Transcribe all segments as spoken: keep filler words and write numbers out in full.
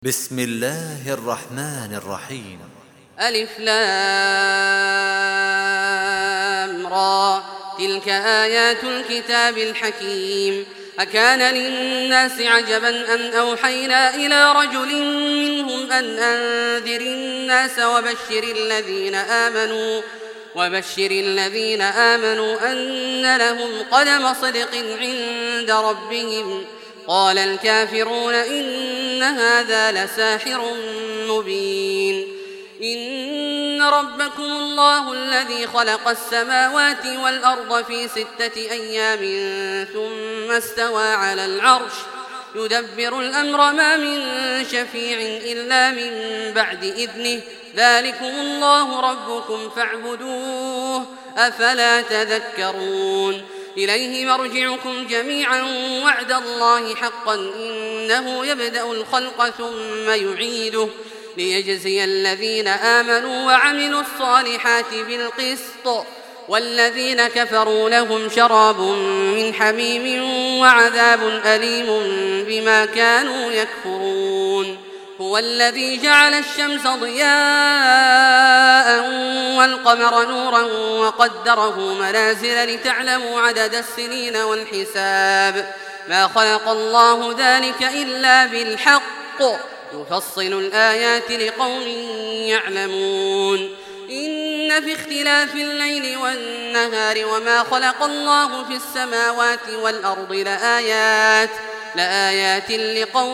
بسم الله الرحمن الرحيم. ألف لام را تلك آيات الكتاب الحكيم. أكان للناس عجبا أن أوحينا إلى رجل منهم أن أنذر الناس وبشر الذين آمنوا وبشر الذين آمنوا أن لهم قدم صدق عند ربهم. قال الكافرون إن هذا لساحر مبين. إن ربكم الله الذي خلق السماوات والأرض في ستة أيام ثم استوى على العرش يدبر الأمر ما من شفيع إلا من بعد إذنه ذلكم الله ربكم فاعبدوه أفلا تذكرون. إليه مرجعكم جميعا وعد الله حقا إنه يبدأ الخلق ثم يعيده ليجزي الذين آمنوا وعملوا الصالحات بالقسط والذين كفروا لهم شراب من حميم وعذاب أليم بما كانوا يكفرون. هو الذي جعل الشمس ضياء والقمر نورا وقدره منازل لتعلموا عدد السنين والحساب ما خلق الله ذلك إلا بالحق يفصل الآيات لقوم يعلمون. إن في اختلاف الليل والنهار وما خلق الله في السماوات والأرض لآيات لآيات لقوم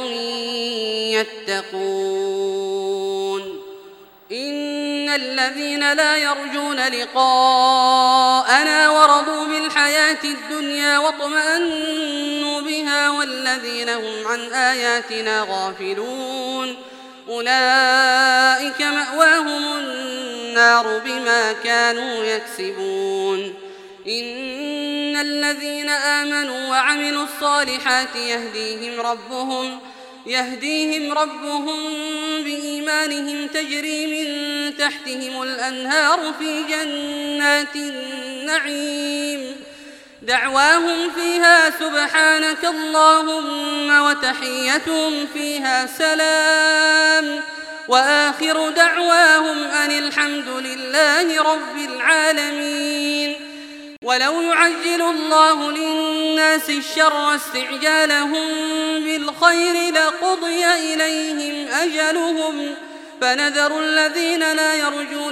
يتقون. إن الذين لا يرجون لقاءنا ورضوا بالحياة الدنيا واطمأنوا بها والذين هم عن آياتنا غافلون أولئك مأواهم النار بما كانوا يكسبون. إن الذين آمنوا وعملوا الصالحات يهديهم ربهم يهديهم ربهم بإيمانهم تجري من تحتهم الأنهار في جنات النعيم دعواهم فيها سبحانك اللهم وتحيتهم فيها سلام وآخر دعواهم أن الحمد لله رب العالمين. ولو يعجل الله للناس الشر استعجالهم بالخير لقضي إليهم أجلهم فنذر الذين لا يرجون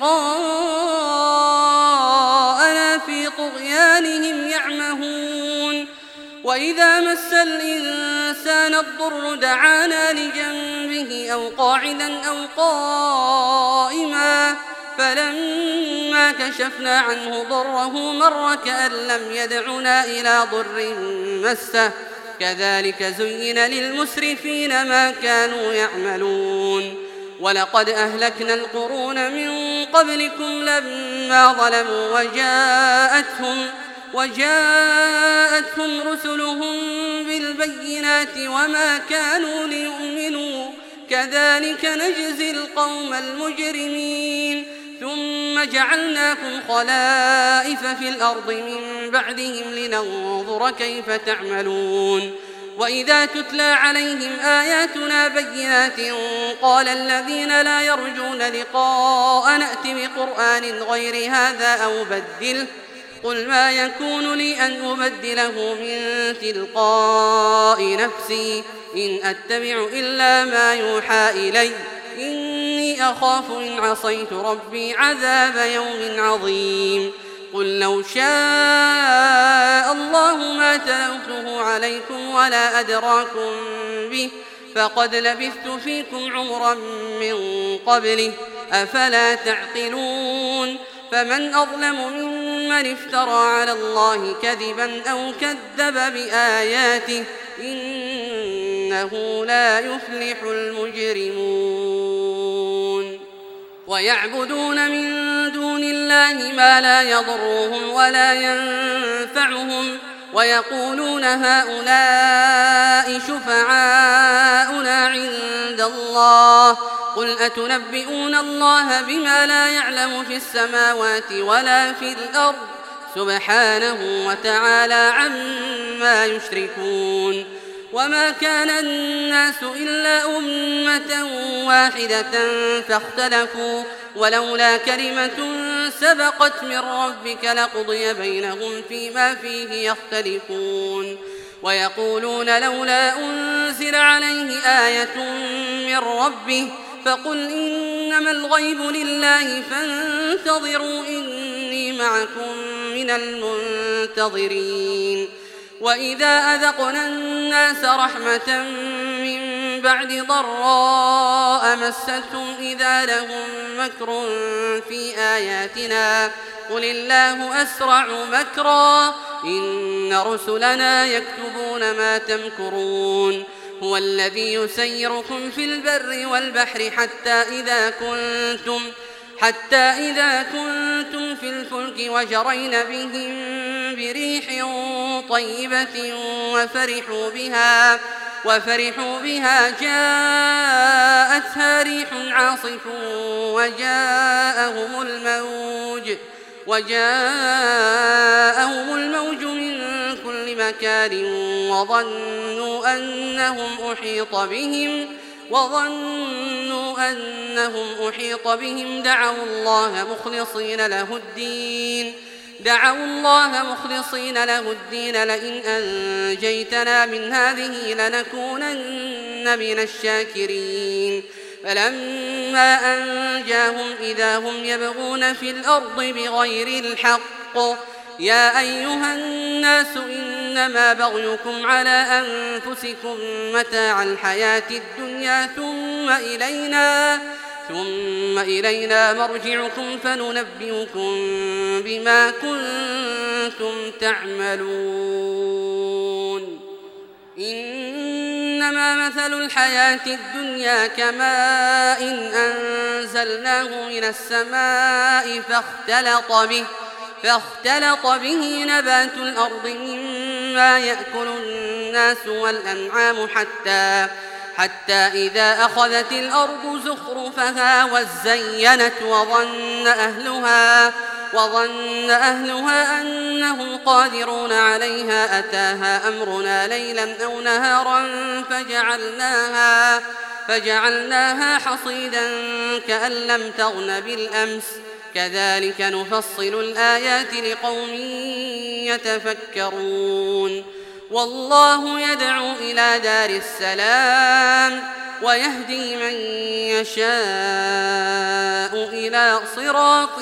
لقاءنا في طغيانهم يعمهون. وإذا مس الإنسان الضر دعانا لجنبه أو قاعدا أو قائما فلما كشفنا عنه ضره مر كأن لم يدعنا إلى ضر مسه كذلك زين للمسرفين ما كانوا يعملون. ولقد أهلكنا القرون من قبلكم لما ظلموا وجاءتهم وجاءتهم رسلهم بالبينات وما كانوا ليؤمنوا كذلك نجزي القوم المجرمين. ثم جعلناكم خلائف في الأرض من بعدهم لننظر كيف تعملون. وإذا تتلى عليهم آياتنا بينات قال الذين لا يرجون لقاء نأت بقرآن غير هذا أو بدله قل ما يكون لي أن أبدله من تلقاء نفسي إن أتبع إلا ما يوحى إلي إني أخاف إن عصيت ربي عذاب يوم عظيم. قل لو شاء الله ما تلوته عليكم ولا أدراكم به فقد لبثت فيكم عمرا من قبله أفلا تعقلون. فمن أظلم ممن افترى على الله كذبا أو كذب بآياته إنه لا يفلح المجرمون. ويعبدون من دون الله ما لا يضرهم ولا ينفعهم ويقولون هؤلاء شفعاؤنا عند الله قل أتنبئون الله بما لا يعلم في السماوات ولا في الأرض سبحانه وتعالى عما يشركون. وما كان الناس إلا أمة واحدة فاختلفوا ولولا كلمة سبقت من ربك لقضي بينهم فيما فيه يختلفون ويقولون لولا أنزل عليه آية من ربه فقل إنما الغيب لله فانتظروا إني معكم من المنتظرين وإذا أذقنا الناس رحمة من بعد ضراء مستهم إذا لهم مكر في آياتنا قل الله أسرع مكرا إن رسلنا يكتبون ما تمكرون هو الذي يسيركم في البر والبحر حتى إذا كنتم حتى إذا كنتم في الفلك وجرين بهم بريح طيبة وفرحوا بها وفرحوا بها جاءتها ريح عاصف وجاءهم الموج وجاءهم الموج من كل مكان وظنوا أنهم أحيط بهم وظنوا أنهم أحيط بهم دعوا الله مخلصين له الدين دعوا الله مخلصين له الدين لئن أنجيتنا من هذه لنكونن من الشاكرين فلما أنجاهم إذا هم يبغون في الأرض بغير الحق يا أيها الناس إنما بغيكم على أنفسكم متاع الحياة الدنيا ثم إلينا ثم إلينا مرجعكم فننبئكم بما كنتم تعملون إنما مثل الحياة الدنيا كماء أنزلناه من السماء فاختلط به فاختلط به نبات الأرض مما يأكل الناس والأنعام حتى حتى إذا أخذت الأرض زخرفها وزينت وظن أهلها وظن أهلها أنهم قادرون عليها أتاها أمرنا ليلا أو نهارا فجعلناها فجعلناها حصيدا كأن لم تغن بالأمس كذلك نفصل الآيات لقوم يتفكرون والله يدعو إلى دار السلام ويهدي من يشاء إلى صراط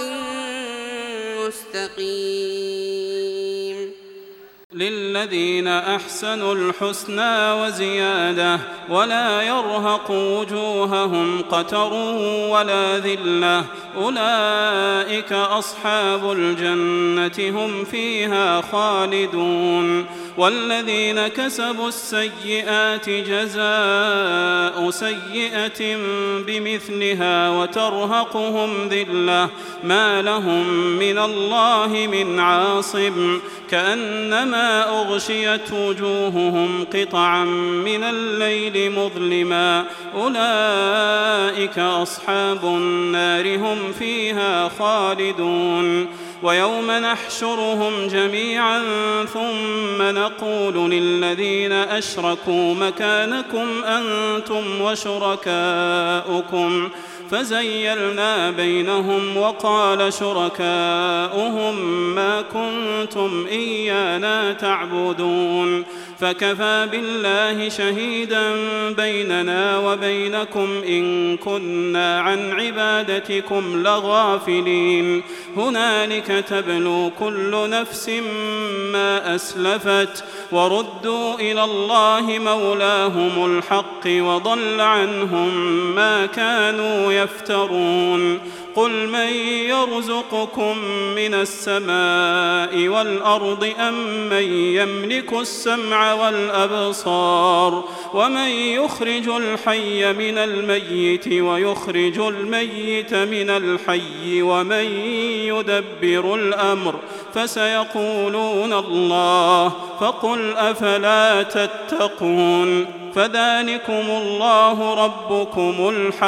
مستقيم للذين أحسنوا الحسنى وزيادة ولا يرهق وجوههم قتر ولا ذلة أولئك أصحاب الجنة هم فيها خالدون والذين كسبوا السيئات جزاء سيئة بمثلها وترهقهم ذلة ما لهم من الله من عاصم كأنما أغشيت وجوههم قطعا من الليل مظلما أولئك أصحاب النار هم فيها خالدون ويوم نحشرهم جميعا ثم نقول للذين أشركوا مكانكم أنتم وشركاؤكم فزيلنا بينهم وقال شركاؤهم ما كنتم إيانا تعبدون فكفى بالله شهيدا بيننا وبينكم إن كنا عن عبادتكم لغافلين هنالك تبلو كل نفس ما أسلفت وردوا إلى الله مولاهم الحق وضل عنهم ما كانوا يفترون قل من يرزقكم من السماء والأرض أم من يملك السمع والأبصار ومن يخرج الحي من الميت ويخرج الميت من الحي ومن يدبر الأمر فسيقولون الله فقل أفلا تتقون فذلكم الله ربكم الحق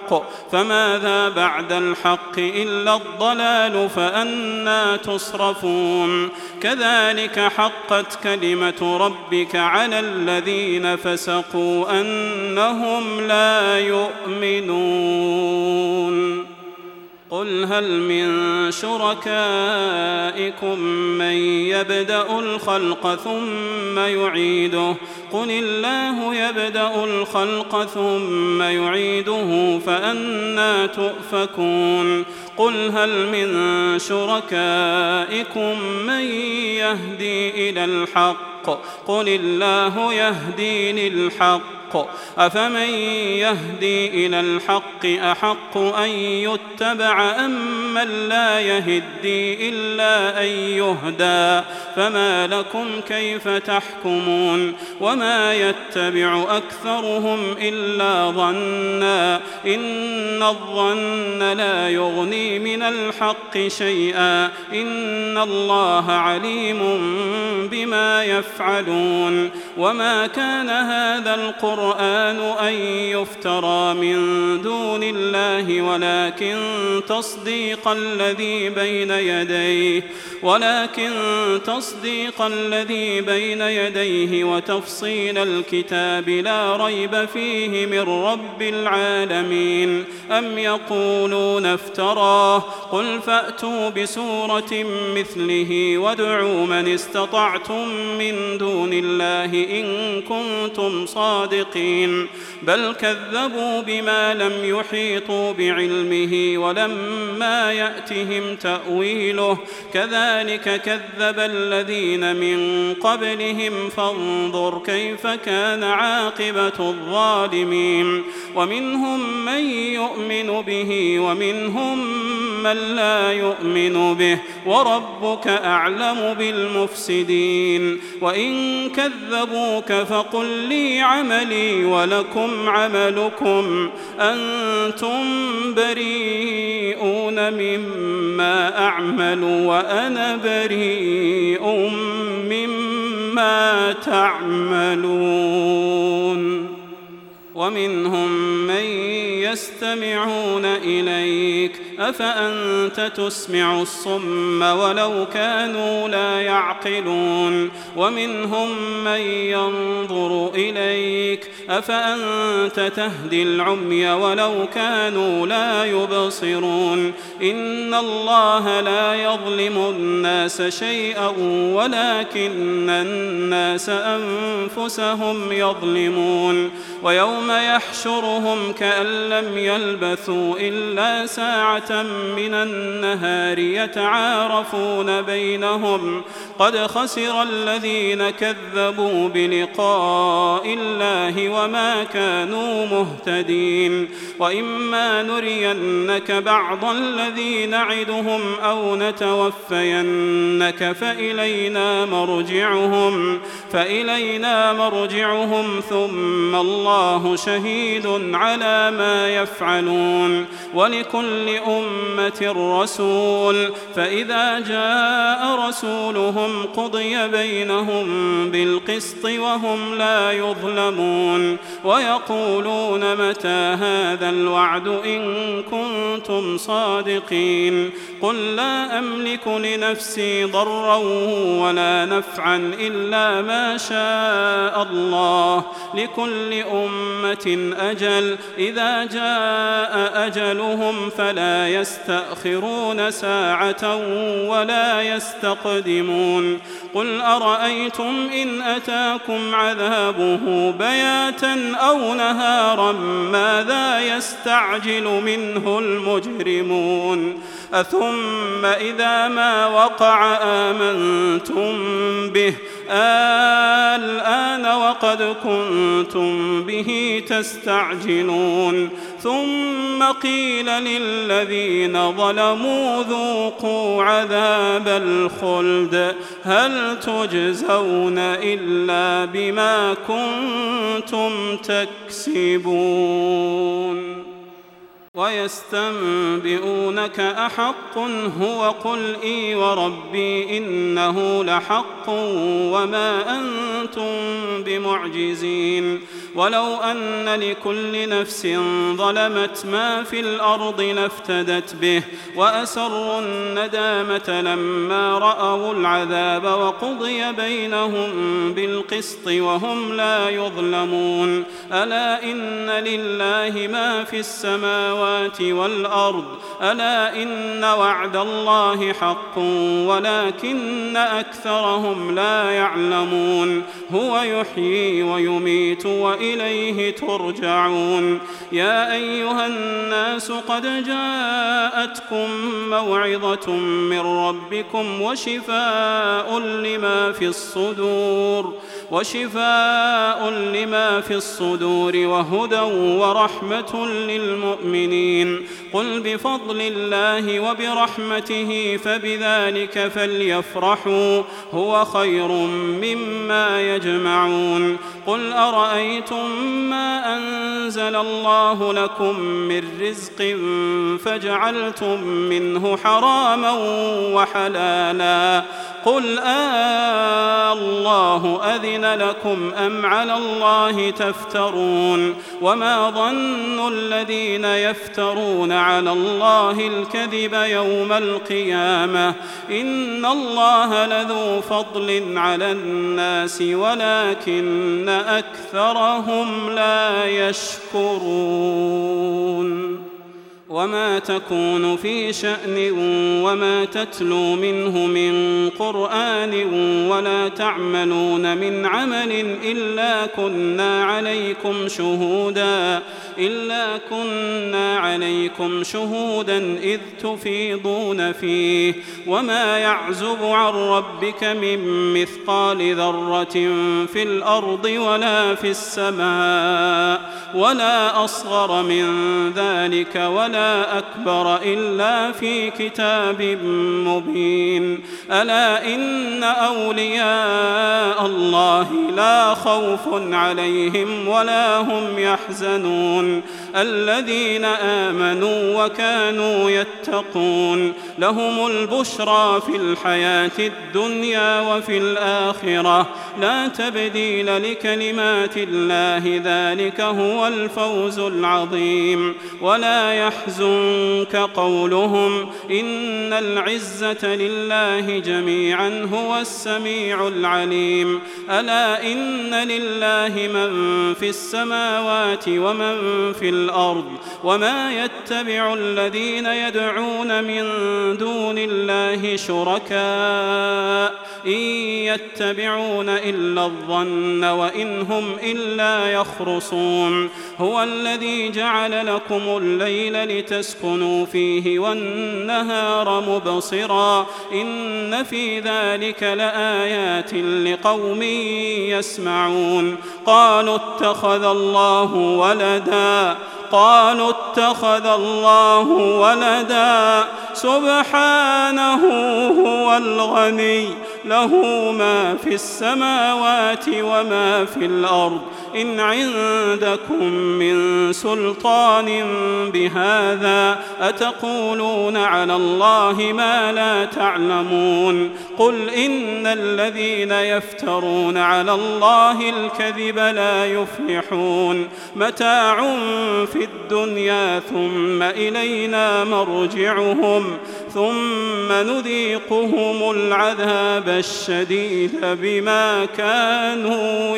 الحق فماذا بعد الحق إلا الضلال فأنى تصرفون كذلك حقت كلمة ربك على الذين فسقوا أنهم لا يؤمنون قل هل من شركائكم من يبدأ الخلق ثم يعيده قل الله يبدأ الخلق ثم يعيده فأنى تؤفكون قل هل من شركائكم من يهدي إلى الحق قل الله يهدي للحق أفمن يهدي إلى الحق أحق أن يتبع أم من لا يهدي إلا أن يهدى فما لكم كيف تحكمون وما يتبع أكثرهم إلا ظنا إن الظن لا يغني من الحق شيئا إن الله عليم بما يفعلون وما كان هذا القرآن أن يفترى من دون الله ولكن تصديق الذي بين يديه ولكن تصديق الذي بين يديه وتفصيل الكتاب لا ريب فيه من رب العالمين أم يقولون افتراه قل فأتوا بسورة مثله وادعوا من استطعتم من دون الله إن كنتم صادقين بل كذبوا بما لم يحيطوا بعلمه ولما يأتهم تأويله كذلك كذب الذين من قبلهم فانظر كيف كان عاقبة الظالمين ومنهم من يؤمن به ومنهم من لا يؤمن به وربك أعلم بالمفسدين وإن كذبوك فقل لي عملي ولكم عملكم أنتم بريئون مما أعمل وأنا بريء مما تعملون ومنهم من يستمعون إليك أفأنت تسمع الصم ولو كانوا لا يعقلون ومنهم من ينظر إليك أفأنت تهدي العمي ولو كانوا لا يبصرون إن الله لا يظلم الناس شيئا ولكن الناس أنفسهم يظلمون ويوم يحشرهم كأن لم يلبثوا إلا ساعة من النهار يتعارفون بينهم قد خسر الذين كذبوا بلقاء الله وما كانوا مهتدين وإما نرينك بعض الذي نعدهم أو نتوفينك فإلينا مرجعهم فإلينا مرجعهم ثم الله شهيد على ما يفعلون ولكل أمة رسول فإذا جاء رسولهم قضي بينهم بالقسط وهم لا يظلمون ويقولون متى هذا الوعد إن كنتم صادقين قل لا أملك لنفسي ضرا ولا نفعا إلا ما شاء الله لكل أمة أجل إذا جاء أجلهم فلا يستأخرون ساعة ولا يستقدمون قل أرأيتم إن أتاكم عذابه بياتا أو نهارا ماذا يستعجل منه المجرمون أثم إذا ما وقع آمنتم به الآن وقد كنتم به تستعجلون ثم قيل للذين ظلموا ذوقوا عذاب الخلد هل تجزون إلا بما كنتم تكسبون ويستنبئونك أحق هو قل إي وربي إنه لحق وما أنتم بمعجزين ولو أن لكل نفس ظلمت ما في الأرض لافتدت به وأسروا الندامة لما رأوا العذاب وقضي بينهم بالقسط وهم لا يظلمون ألا إن لله ما في السماوات والأرض ألا إن وعد الله حق ولكن أكثرهم لا يعلمون هو يحيي ويميت وإليه ترجعون يا أيها الناس قد جاءتكم موعظة من ربكم وشفاء لما في الصدور وشفاء لما في الصدور وهدى ورحمة للمؤمنين قل بفضل الله وبرحمته فبذلك فليفرحوا هو خير مما يجمعون قل أرأيتم ما أنزل الله لكم من رزق فجعلتم منه حراما وحلالا قل آه الله أذن لكم أم على الله تفترون وما ظن الذين يفترون على الله الكذب يوم القيامة إن الله لذو فضل على الناس ولكن أكثرهم لا يشكرون وما تكون في شأن وما تتلو منه من قرآن ولا تعملون من عمل إلا كنا عليكم شهودا إلا كنا عليكم شهودا إذ تفيضون فيه وما يعزب عن ربك من مثقال ذرة في الأرض ولا في السماء ولا أصغر من ذلك ولا أكبر إلا في كتاب مبين ألا إن أولياء الله لا خوف عليهم ولا هم يحزنون الذين آمنوا وكانوا يتقون لهم البشرى في الحياة الدنيا وفي الآخرة لا تبديل لكلمات الله ذلك هو الفوز العظيم ولا يحزنك قولهم إن العزة لله جميعا هو السميع العليم ألا إن لله من في السماوات ومن في الأرض وما يتبع الذين يدعون من دون الله شركاء إن يتبعون إلا الظن وإن هم إلا يخرصون هو الذي جعل لكم الليل لتسكنوا فيه والنهار مبصرا إن في ذلك لآيات لقوم يسمعون قالوا اتخذ الله ولدا قالوا اتخذ الله ولدا سبحانه هو الغني له ما في السماوات وما في الأرض إن عندكم من سلطان بهذا أتقولون على الله ما لا تعلمون قل إن الذين يفترون على الله الكذب لا يفلحون متاع في الدنيا ثم إلينا مرجعهم ثم نذيقهم العذاب الشديد بما كانوا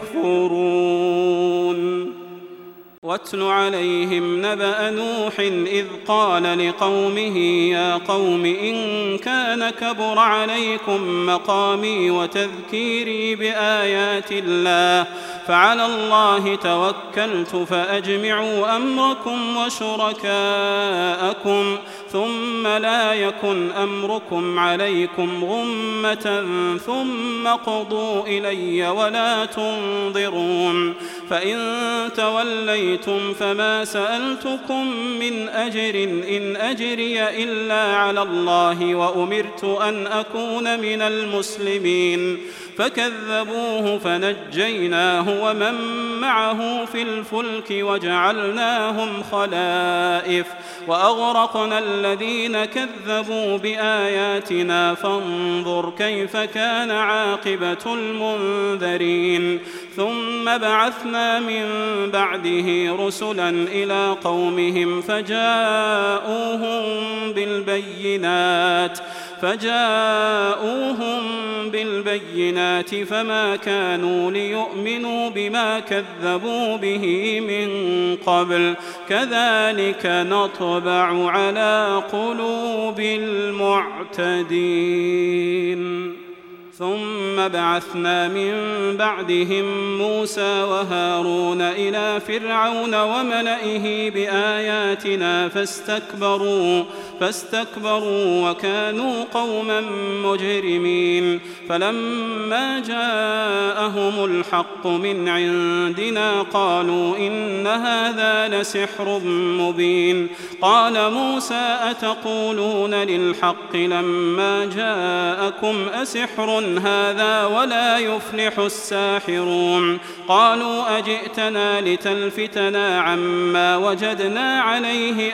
يكفرون واتل عليهم نبأ نوح إذ قال لقومه يا قوم إن كان كبر عليكم مقامي وتذكيري بآيات الله فعلى الله توكلت فأجمعوا أمركم وشركاءكم ثم لا يكن أمركم عليكم غمة ثم قضوا إلي ولا تنظرون فإن توليتم فما سألتكم من أجر إن أجري إلا على الله وأمرت أن أكون من المسلمين فكذبوه فنجيناه ومن معه في الفلك وجعلناهم خلائف وأغرقنا الذين كذبوا بآياتنا فانظر كيف كان عاقبة المنذرين ثم بعثنا من بعده رسلا إلى قومهم فجاءوهم بالبينات فجاءوهم بالبينات فما كانوا ليؤمنوا بما كذبوا به من قبل كذلك نطبع على قلوب المعتدين. ثم بعثنا من بعدهم موسى وهارون إلى فرعون وملئه بآياتنا فاستكبروا فاستكبروا وكانوا قوما مجرمين. فلما جاءهم الحق من عندنا قالوا إن هذا لسحر مبين. قال موسى أتقولون للحق لما جاءكم أسحر هذا ولا يفلح الساحرون. قالوا أجئتنا لتلفتنا عما وجدنا عليه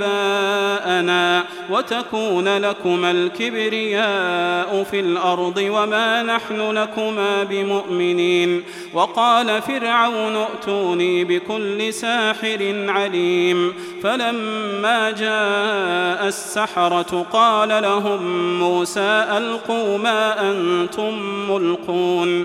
آباءنا وتكون لكما الكبرياء في الأرض وما نحن لكما بمؤمنين. وقال فرعون ائتوني بكل ساحر عليم. فلما جاء السحرة قال لهم موسى ألقوا ما أنتم ملقون.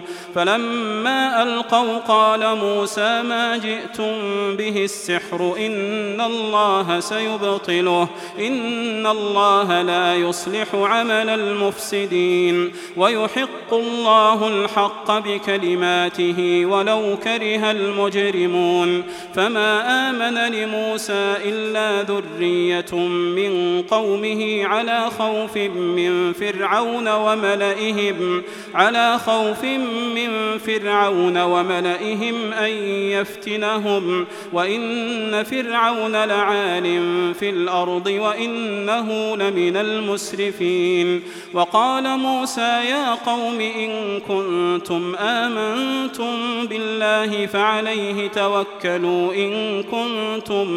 فلما ألقوا قال موسى ما جئتم به السحر إن الله سيبطله إن الله لا يصلح عمل المفسدين ويحق الله الحق بكلماته ولو كره المجرمون. فما آمن لموسى إلا ذرية من قومه على خوف من فرعون وملئهم على خوف من فرعون وملئهم أن يفتنهم وإن فرعون لعال في الأرض وإنه لمن المسرفين. وقال موسى يا قوم إن كنتم آمنتم بالله فعليه توكلوا إن كنتم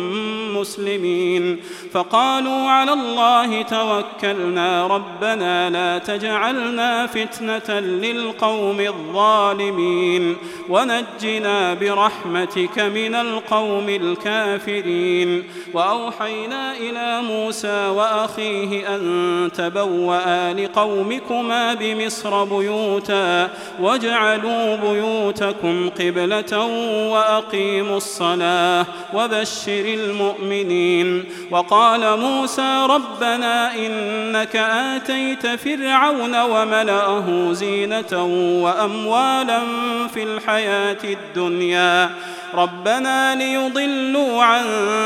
مسلمين. فقالوا على الله توكلنا ربنا لا تجعلنا فتنة للقوم الظالمين ونجنا برحمتك من القوم الكافرين. وأوحينا إلى موسى وأخيه أن تبوأ لقومكما بمصر بيوتا واجعلوا بيوتكم قبلة وأقيموا الصلاة وبشر المؤمنين. وقال موسى ربنا إنك آتيت فرعون وملأه زينة وأموالا في الحياة الدنيا ربنا ليضلوا عن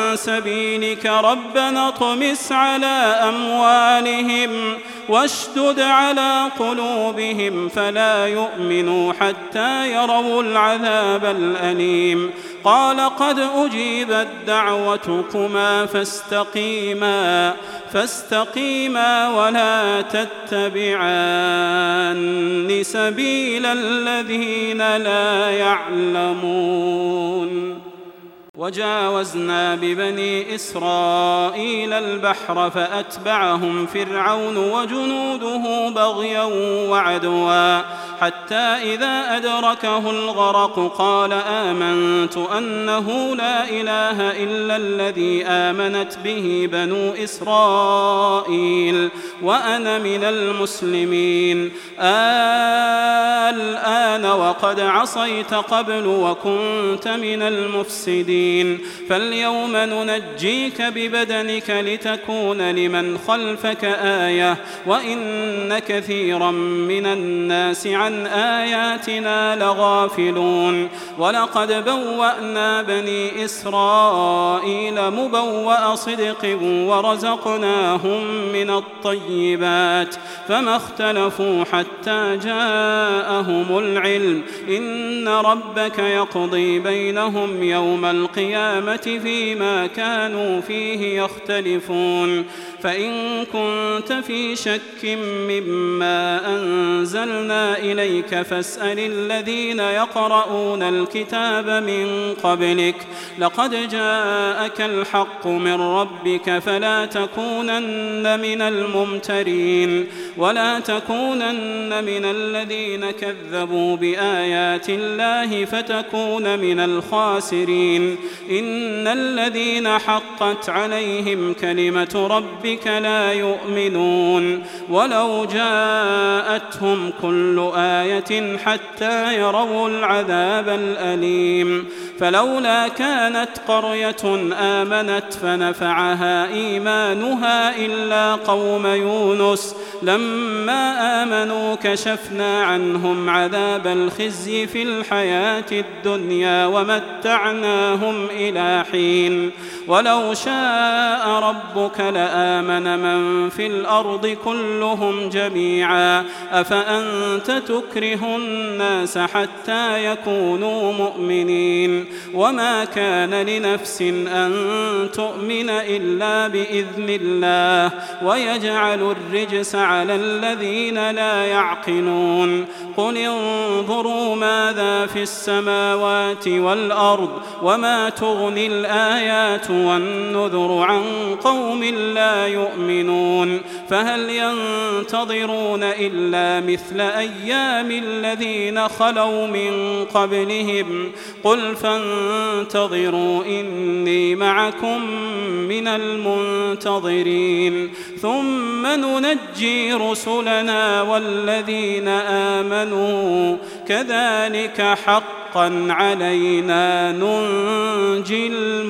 سبيلك ربنا اطمس على أموالهم واشدد على قلوبهم فلا يؤمنوا حتى يروا العذاب الأليم. قال قد أجيبت دعوتكما فاستقيما فاستقيما ولا تتبعان سبيل الذين لا يعلمون. وجاوزنا ببني إسرائيل البحر فأتبعهم فرعون وجنوده بغيا وعدوا حتى إذا أدركه الغرق قال آمنت أنه لا إله إلا الذي آمنت به بنو إسرائيل وأنا من المسلمين. الآن وقد عصيت قبل وكنت من المفسدين فاليوم ننجيك ببدنك لتكون لمن خلفك آية وإن كثيرا من الناس عن آياتنا لغافلون. ولقد بوأنا بني إسرائيل مبوأ صدق ورزقناهم من الطيبات فما اختلفوا حتى جاءهم العلم إن ربك يقضي بينهم يوم القيامة القيامة فيما كانوا فيه يختلفون. فإن كنت في شك مما أنزلنا إليك فاسأل الذين يقرؤون الكتاب من قبلك لقد جاءك الحق من ربك فلا تكونن من الممترين ولا تكونن من الذين كذبوا بآيات الله فتكون من الخاسرين. إن الذين حقت عليهم كلمة ربك لا يؤمنون ولو جاءتهم كل آية حتى يروا العذاب الأليم. فلولا كانت قرية آمنت فنفعها إيمانها إلا قوم يونس لما آمنوا كشفنا عنهم عذاب الخزي في الحياة الدنيا ومتعناهم إلى حين. ولو شاء ربك لآمن من في الأرض كلهم جميعا أفأنت تكره الناس حتى يكونوا مؤمنين. وما كان لنفس أن تؤمن إلا بإذن الله ويجعل الرجس على الذين لا يعقلون. قل انظروا ماذا في السماوات والأرض وما تغني الآيات والنذر عن قوم لا يؤمنون. فهل ينتظرون إلا مثل أيام الذين خلوا من قبلهم قل فانتظروا إني معكم من المنتظرين ثم ننجي رسلنا والذين آمنوا كذلك حقا علينا ننجي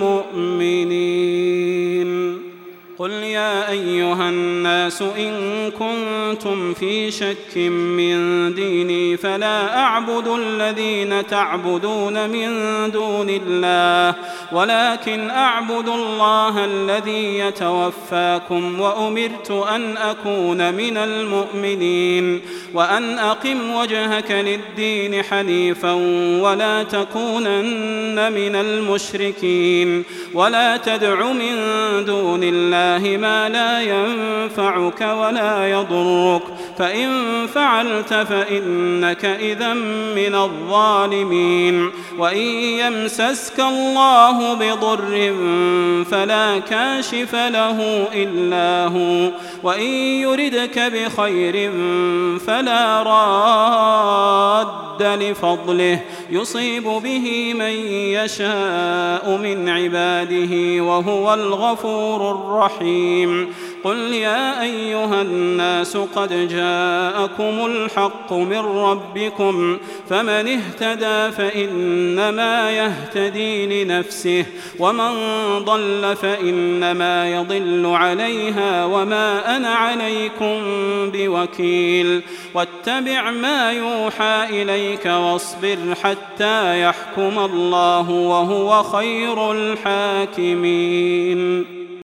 المؤمنين. قل يا أيها الناس إن كنتم في شك من ديني فلا أعبد الذين تعبدون من دون الله ولكن أعبد الله الذي يتوفاكم وأمرت أن أكون من المؤمنين وأن أقم وجهك للدين حنيفا ولا تكونن من المشركين ولا تدع من دون الله ما لا ينفعك ولا يضرك فإن فعلت فإنك إذا من الظالمين. وإن يمسسك الله بضر فلا كاشف له إلا هو وإن يردك بخير فلا راد لفضله يصيب به من يشاء من عباده وهو الغفور الرحيم. قل يا أيها الناس قد جاءكم الحق من ربكم فمن اهتدى فإنما يهتدي لنفسه ومن ضل فإنما يضل عليها وما أنا عليكم بوكيل. واتبع ما يوحى إليك واصبر حتى يحكم الله وهو خير الحاكمين.